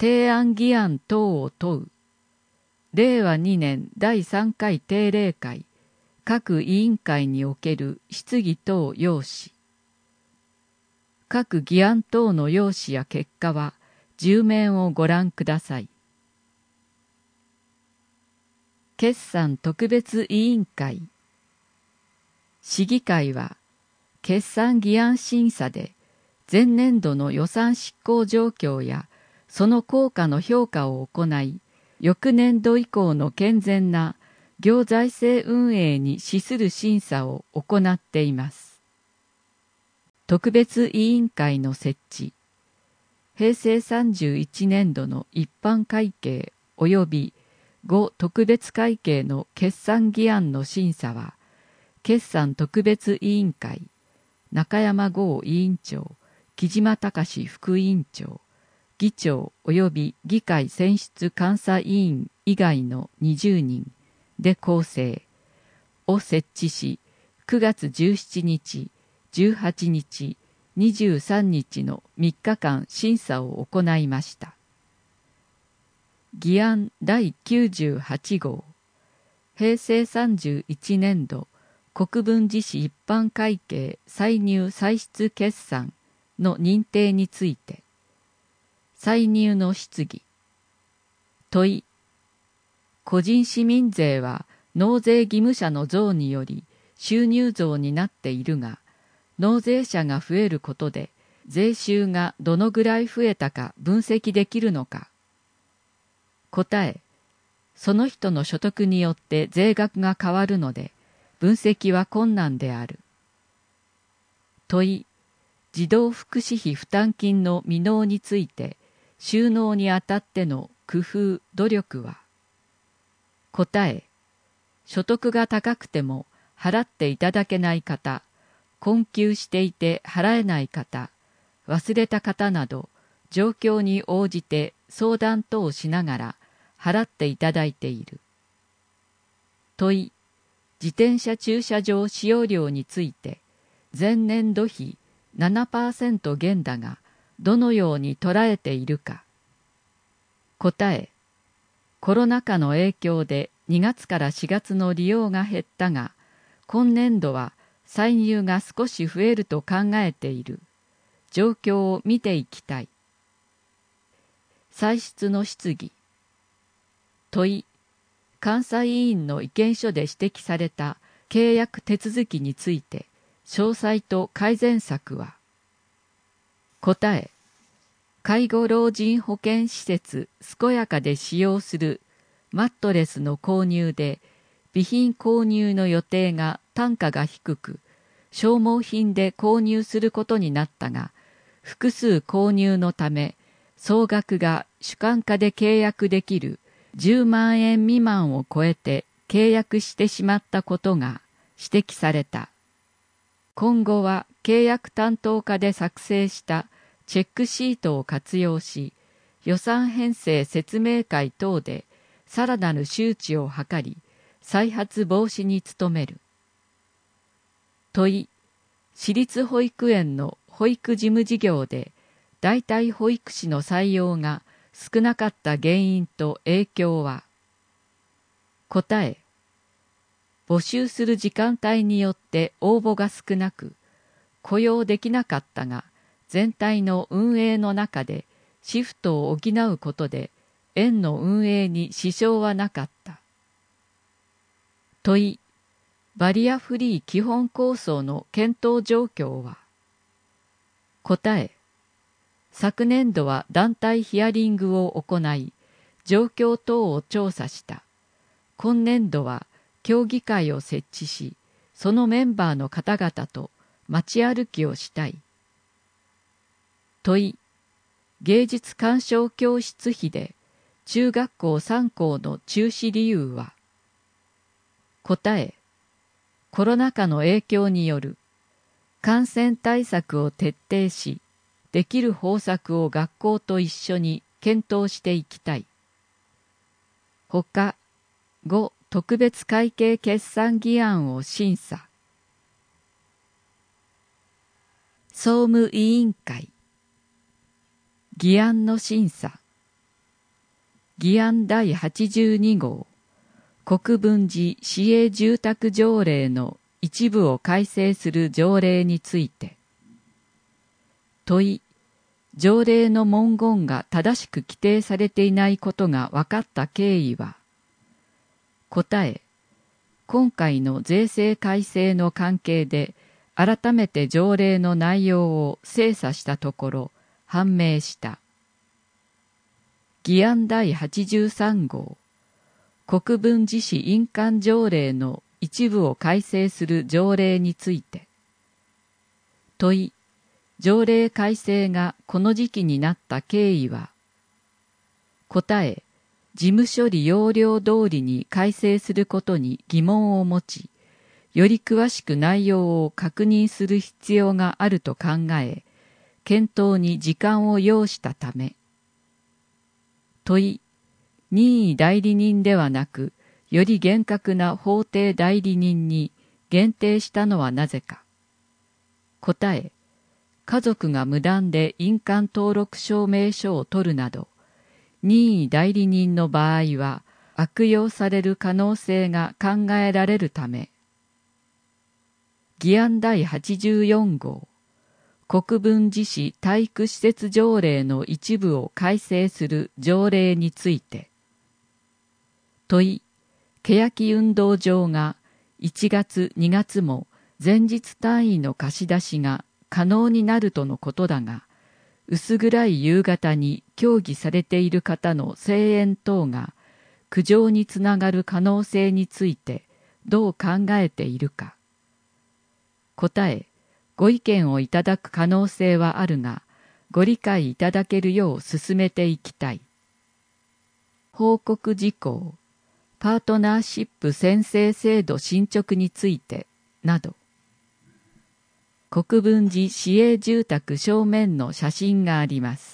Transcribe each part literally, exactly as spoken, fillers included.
提案議案等を問う。れいわにねんだいさんかい定例会、各委員会における質疑等要旨。各議案等の要旨や結果は、じ面をご覧ください。決算特別委員会。市議会は、決算議案審査で、前年度の予算執行状況や、その効果の評価を行い、翌年度以降の健全な行財政運営に資する審査を行っています。特別委員会の設置、平成さんじゅういちねんどの一般会計及びご特別会計の決算議案の審査は、決算特別委員会、中山剛委員長、木島隆副委員長、議長及び議会選出監査委員以外のにじゅうにんで構成を設置し、くがつじゅうしちにち、じゅうはちにち、にじゅうさんにちのみっかかん審査を行いました。議案だいきゅうじゅうはちごう、平成さんじゅういちねんど国分寺市一般会計歳入歳出決算の認定について、歳入の質疑。問い。個人市民税は納税義務者の増により収入増になっているが、納税者が増えることで税収がどのぐらい増えたか分析できるのか。答え。その人の所得によって税額が変わるので、分析は困難である。問い。児童福祉費負担金の未納について、収納にあたっての工夫・努力は。答え。所得が高くても払っていただけない方、困窮していて払えない方、忘れた方など、状況に応じて相談等しながら払っていただいている。問い。自転車駐車場使用料について、前年度比 ななパーセント 減だが、どのように捉えているか。答え。コロナ禍の影響でにがつからしがつの利用が減ったが、今年度は歳入が少し増えると考えている。状況を見ていきたい。歳出の質疑。問い。監査委員の意見書で指摘された契約手続きについて、詳細と改善策は。答え。介護老人保健施設健やかで使用するマットレスの購入で、備品購入の予定が単価が低く、消耗品で購入することになったが、複数購入のため、総額が主幹化で契約できるじゅうまんえん未満を超えて契約してしまったことが指摘された。今後は契約担当課で作成したチェックシートを活用し、予算編成説明会等でさらなる周知を図り、再発防止に努める。問い。私立保育園の保育事務事業で代替保育士の採用が少なかった原因と影響は。答え。募集する時間帯によって応募が少なく、雇用できなかったが、全体の運営の中でシフトを補うことで園の運営に支障はなかった。問い。バリアフリー基本構想の検討状況は。答え。昨年度は団体ヒアリングを行い、状況等を調査した。今年度は協議会を設置し、そのメンバーの方々と街歩きをしたい。問い。芸術鑑賞教室費で中学校さん校の中止理由は。答え。コロナ禍の影響による。感染対策を徹底し、できる方策を学校と一緒に検討していきたい。ほか、ご特別会計決算議案を審査。総務委員会。議案の審査。 議案だいはちじゅうに号国分寺市営住宅条例の一部を改正する条例について。問い、条例の文言が正しく規定されていないことが分かった経緯は。答え、今回の税制改正の関係で改めて条例の内容を精査したところ判明した。議案だいはちじゅうさん号国分寺市印鑑条例の一部を改正する条例について。問い、条例改正がこの時期になった経緯は。答え、事務処理要領通りに改正することに疑問を持ち、より詳しく内容を確認する必要があると考え、検討に時間を要したため。問い、任意代理人ではなく、より厳格な法定代理人に限定したのはなぜか。答え、家族が無断で印鑑登録証明書を取るなど、任意代理人の場合は悪用される可能性が考えられるため。議案だいはちじゅうよん号国分寺市体育施設条例の一部を改正する条例について。問い、欅運動場がいちがつにがつも前日単位の貸し出しが可能になるとのことだが、薄暗い夕方に協議されている方の声援等が苦情につながる可能性についてどう考えているか。答え、ご意見をいただく可能性はあるが、ご理解いただけるよう進めていきたい。報告事項、パートナーシップ宣誓制度進捗についてなど。国分寺市営住宅正面の写真があります。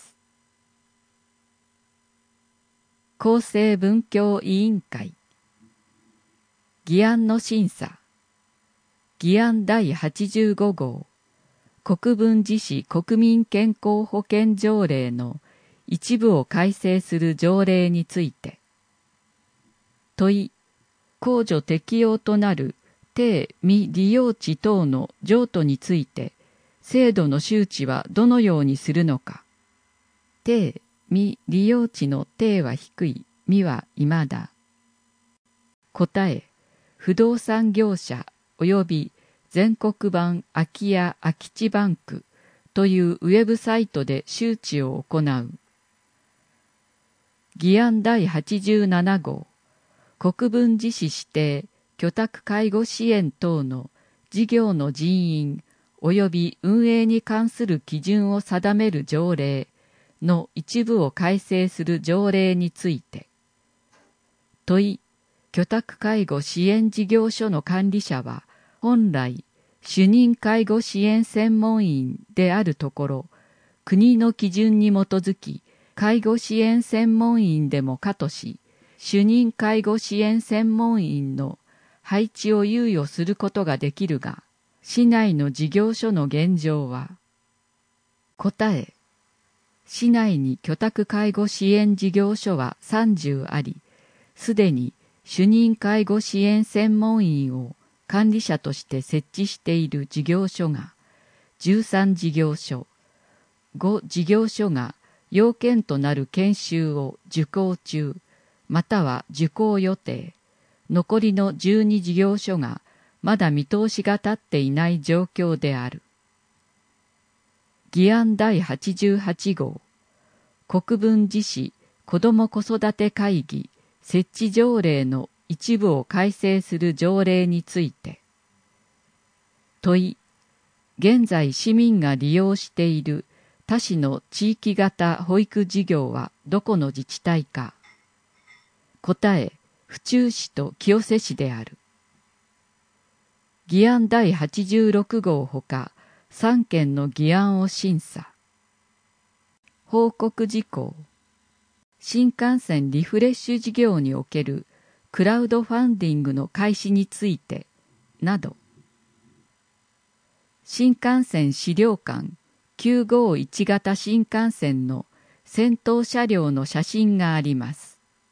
厚生文教委員会議案の審査。議案だいはちじゅうご号国分寺市国民健康保険条例の一部を改正する条例について。問い、控除適用となる低未利用地等の譲渡について制度の周知はどのようにするのか。低未利用地の低は低い、未は未だ。答え、不動産業者及び全国版空き家空き地バンクというウェブサイトで周知を行う。議案だいはちじゅうなな号国分寺市指定居宅介護支援等の事業の人員及び運営に関する基準を定める条例の一部を改正する条例について。問い、居宅介護支援事業所の管理者は本来主任介護支援専門員であるところ、国の基準に基づき介護支援専門員でも可とし、主任介護支援専門員の配置を猶予することができるが、市内の事業所の現状は。答え、市内に居宅介護支援事業所はさんじゅうあり、すでに主任介護支援専門員を管理者として設置している事業所がじゅうさん事業所、ご事業所が要件となる研修を受講中、または受講予定、残りのじゅうに事業所がまだ見通しが立っていない状況である。議案だいはちじゅうはち号国分寺市子ども子育て会議設置条例の一部を改正する条例について。問い、現在市民が利用している他市の地域型保育事業はどこの自治体か。答え、府中市と清瀬市である。議案だいはちじゅうろく号ほかさん件の議案を審査。報告事項。新幹線リフレッシュ事業におけるクラウドファンディングの開始についてなど。新幹線資料館きゅうごいち型新幹線の先頭車両の写真があります。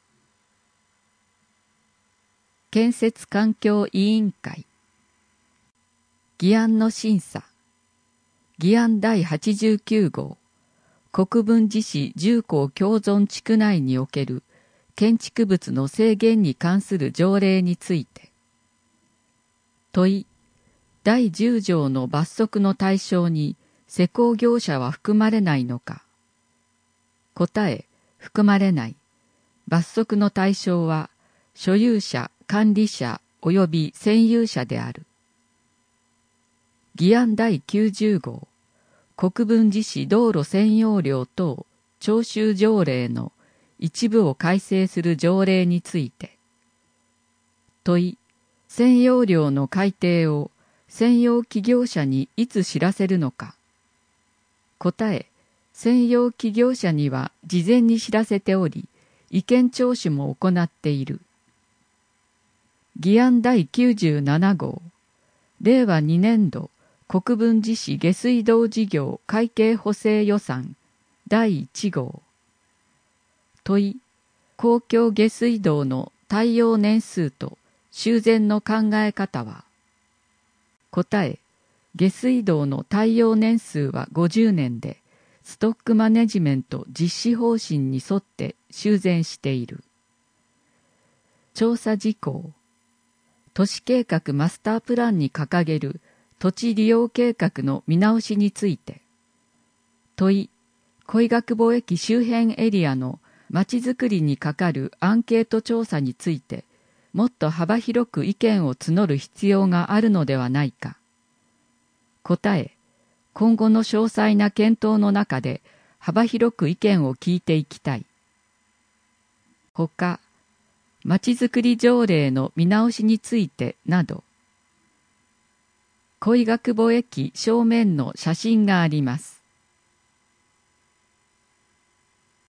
建設環境委員会。議案の審査。議案第はちじゅうきゅう号。国分寺市重工共存地区内における建築物の制限に関する条例について。問い。第じゅう条の罰則の対象に施工業者は含まれないのか。答え。含まれない。罰則の対象は所有者、管理者及び占有者である。議案第きゅうじゅう号。国分寺市道路占用料等徴収条例の一部を改正する条例について。問い。占用料の改定を占用企業者にいつ知らせるのか。答え。占用企業者には事前に知らせており、意見聴取も行っている。議案第きゅうじゅうなな号。れいわにねん度国分寺市下水道事業会計補正予算だいいち号。問い。公共下水道の耐用年数と修繕の考え方は。答え。下水道の耐用年数はごじゅうねんで、ストックマネジメント実施方針に沿って修繕している。調査事項。都市計画マスタープランに掲げる土地利用計画の見直しについて。問い。恋ヶ窪駅周辺エリアのまちづくりにかかるアンケート調査について、もっと幅広く意見を募る必要があるのではないか。答え。今後の詳細な検討の中で幅広く意見を聞いていきたい。ほか、まちづくり条例の見直しについてなど。恋ヶ窪駅正面の写真があります。